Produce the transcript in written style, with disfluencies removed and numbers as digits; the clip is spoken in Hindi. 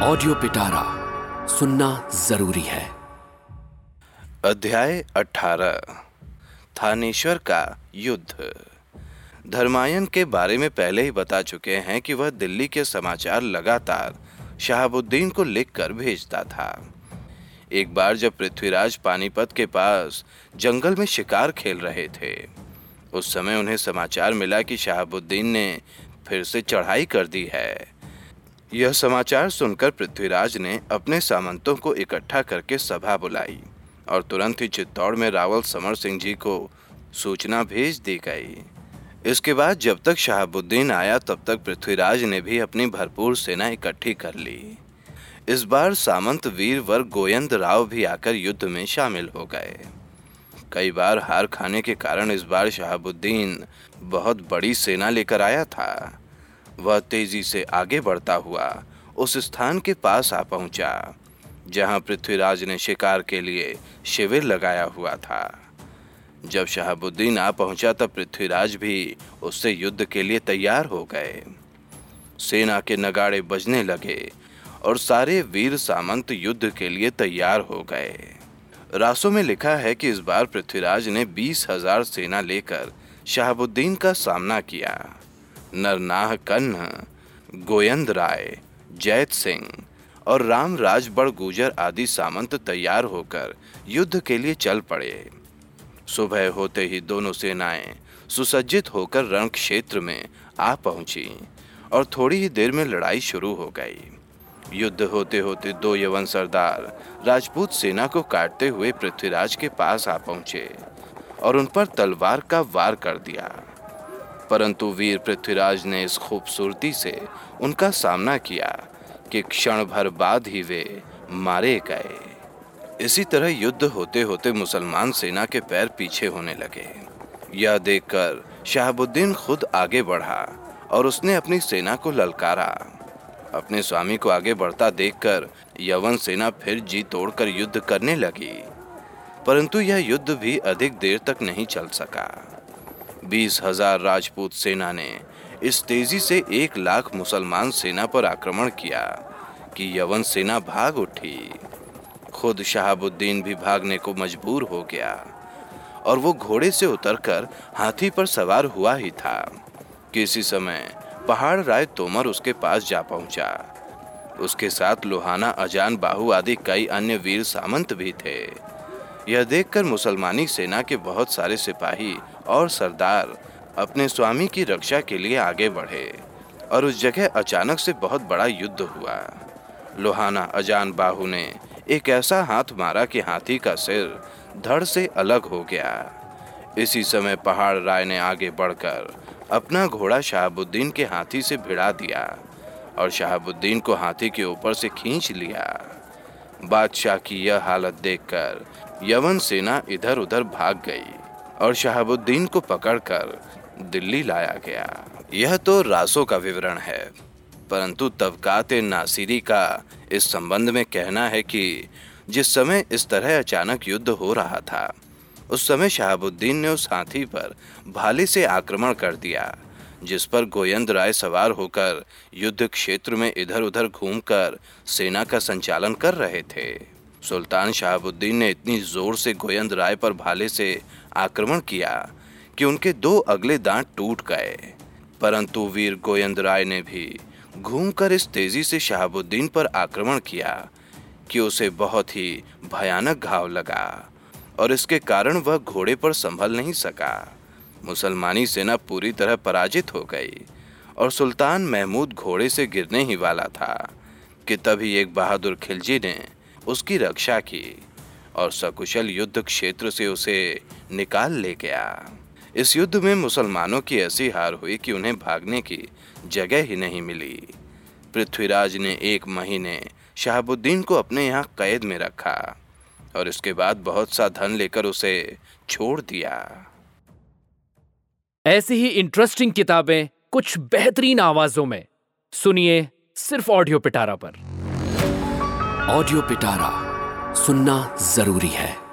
ऑडियो पिटारा सुनना जरूरी है। अध्याय 18 थानेश्वर का युद्ध। धर्मायन के बारे में पहले ही बता चुके हैं कि वह दिल्ली के समाचार लगातार शहाबुद्दीन को लिखकर भेजता था। एक बार जब पृथ्वीराज पानीपत के पास जंगल में शिकार खेल रहे थे, उस समय उन्हें समाचार मिला कि शहाबुद्दीन ने फिर से चढ़ाई कर दी है। यह समाचार सुनकर पृथ्वीराज ने अपने सामंतों को इकट्ठा करके सभा बुलाई और तुरंत ही चित्तौड़ में रावल समर सिंह जी को सूचना भेज दी गई। इसके बाद जब तक शहाबुद्दीन आया तब तक पृथ्वीराज ने भी अपनी भरपूर सेना इकट्ठी कर ली। इस बार सामंत वीरवर गोविंद राव भी आकर युद्ध में शामिल हो गए। कई बार हार खाने के कारण इस बार शहाबुद्दीन बहुत बड़ी सेना लेकर आया था। वह तेजी से आगे बढ़ता हुआ उस स्थान के पास आ पहुंचा जहां पृथ्वीराज ने शिकार के लिए शिविर लगाया हुआ था। जब शहाबुद्दीन आ पहुंचा तब पृथ्वीराज भी उससे युद्ध के लिए तैयार हो गए। सेना के नगाड़े बजने लगे और सारे वीर सामंत युद्ध के लिए तैयार हो गए। रासों में लिखा है कि इस बार पृथ्वीराज ने 20,000 सेना लेकर शहाबुद्दीन का सामना किया। नरनाह कन्ह, गोविंद राय, जैत सिंह और राम राजबड़ गुजर आदि सामंत तैयार होकर युद्ध के लिए चल पड़े। सुबह होते ही दोनों सेनाएं सुसज्जित होकर रण क्षेत्र में आ पहुंची और थोड़ी ही देर में लड़ाई शुरू हो गई। युद्ध होते होते दो यवन सरदार राजपूत सेना को काटते हुए पृथ्वीराज के पास आ पहुंचे और उन पर तलवार का वार कर दिया, परंतु वीर पृथ्वीराज ने इस खूबसूरती से उनका सामना किया कि क्षण भर बाद ही वे मारे गए। इसी तरह युद्ध होते होते मुसलमान सेना के पैर पीछे होने लगे। यह देखकर शहाबुद्दीन खुद आगे बढ़ा और उसने अपनी सेना को ललकारा। अपने स्वामी को आगे बढ़ता देखकर यवन सेना फिर जी तोड़कर युद्ध करने लगी, परंतु यह युद्ध भी अधिक देर तक नहीं चल सका। 20,000 राजपूत सेना ने इस तेजी से 1 लाख मुसलमान सेना पर आक्रमण किया कि यवन सेना भाग उठी। खुद शहाबुद्दीन भी भागने को मजबूर हो गया और वो घोड़े से उतरकर हाथी पर सवार हुआ ही था कि इसी समय पहाड़ राय तोमर उसके पास जा पहुंचा। उसके साथ लोहाना, अजान बाहू आदि कई अन्य वीर सामंत भी थे। यह देखकर मुसलमानी सेना के बहुत सारे सिपाही और सरदार अपने स्वामी की रक्षा के लिए आगे बढ़े और उस जगह अचानक से बहुत बड़ा युद्ध हुआ। लोहाना अजान बाहू ने एक ऐसा हाथ मारा कि हाथी का सिर धड़ से अलग हो गया। इसी समय पहाड़ राय ने आगे बढ़कर अपना घोड़ा शहाबुद्दीन के हाथी से भिड़ा दिया और शहाबुद्दीन को हाथी के ऊपर से खींच लिया। बादशाह की यह हालत देखकर यवन सेना इधर उधर भाग गई और शहाबुद्दीन को पकड़कर दिल्ली लाया गया। यह तो रासों का विवरण है, परंतु तबकात नासिरी का इस संबंध में कहना है कि जिस समय इस तरह अचानक युद्ध हो रहा था, उस समय शहाबुद्दीन ने उस हाथी पर भाले से आक्रमण कर दिया जिस पर गोविंद राय सवार होकर युद्ध क्षेत्र में इधर उधर घूमकर सेना का संचालन कर रहे थे। सुल्तान शहाबुद्दीन ने इतनी जोर से गोविंद राय पर भाले से आक्रमण किया कि उनके 2 अगले दांत टूट गए, परंतु वीर गोविंद राय ने भी घूमकर इस तेजी से शहाबुद्दीन पर आक्रमण किया कि उसे बहुत ही भयानक घाव लगा और इसके कारण वह घोड़े पर संभल नहीं सका। मुसलमानी सेना पूरी तरह पराजित हो गई और सुल्तान महमूद घोड़े से गिरने ही वाला था कि तभी एक बहादुर खिलजी ने उसकी रक्षा की और सकुशल युद्ध क्षेत्र से उसे निकाल ले गया। इस युद्ध में मुसलमानों की ऐसी हार हुई कि उन्हें भागने की जगह ही नहीं मिली। पृथ्वीराज ने 1 महीने शहाबुद्दीन को अपने यहाँ कैद में रखा और इसके बाद बहुत सा धन लेकर उसे छोड़ दिया। ऐसी ही इंटरेस्टिंग किताबें कुछ बेहतरीन आवाजों में सुनिए सिर्फ ऑडियो पिटारा पर। ऑडियो पिटारा सुनना जरूरी है।